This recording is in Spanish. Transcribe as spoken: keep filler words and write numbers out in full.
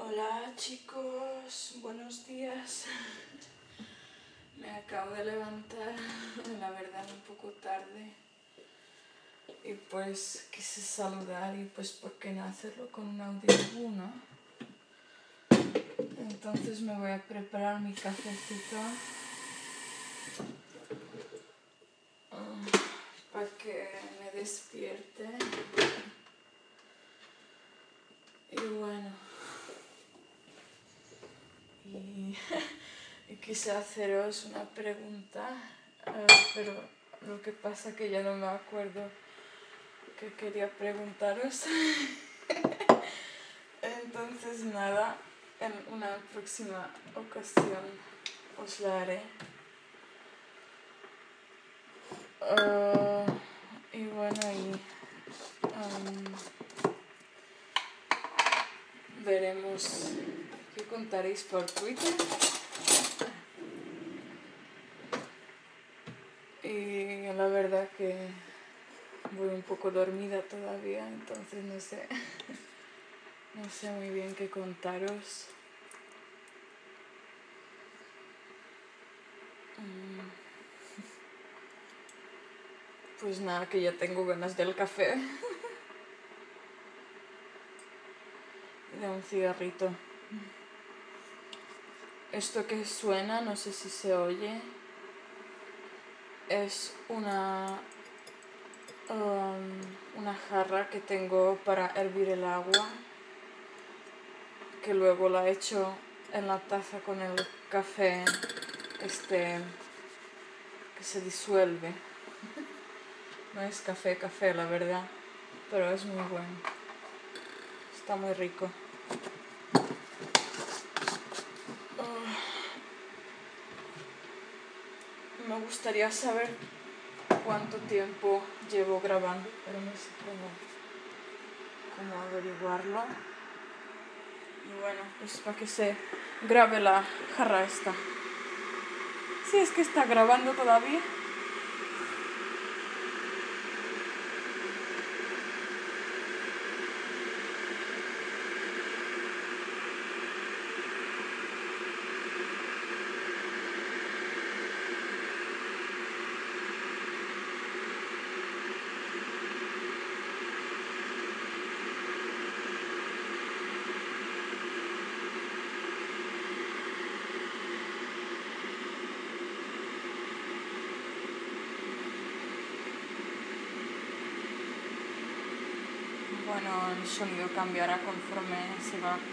Hola chicos, buenos días. Me acabo de levantar, la verdad un poco tarde. Y pues quise saludar y pues por qué no hacerlo con un audiolibro, ¿no? Entonces me voy a preparar mi cafecito uh, para que me despierte. Y bueno, y, y quise haceros una pregunta, uh, pero lo que pasa que ya no me acuerdo que quería preguntaros. Entonces nada, en una próxima ocasión os la haré. Uh, y bueno, y um, veremos qué contaréis por Twitter. Y la verdad que voy un poco dormida todavía, entonces no sé, no sé muy bien qué contaros. Um, pues nada, que ya tengo ganas del café. De un cigarrito. Esto que suena, no sé si se oye, es una, um, una jarra que tengo para hervir el agua, que luego la echo en la taza con el café este que se disuelve. No es café, café, la verdad, pero es muy bueno. Está muy rico. Uh, me gustaría saber cuánto tiempo llevo grabando, pero no sé cómo, cómo averiguarlo. Y bueno, pues para que se grabe la jarra esta. Sí, es que está grabando todavía. Bueno, el sonido cambiará conforme se va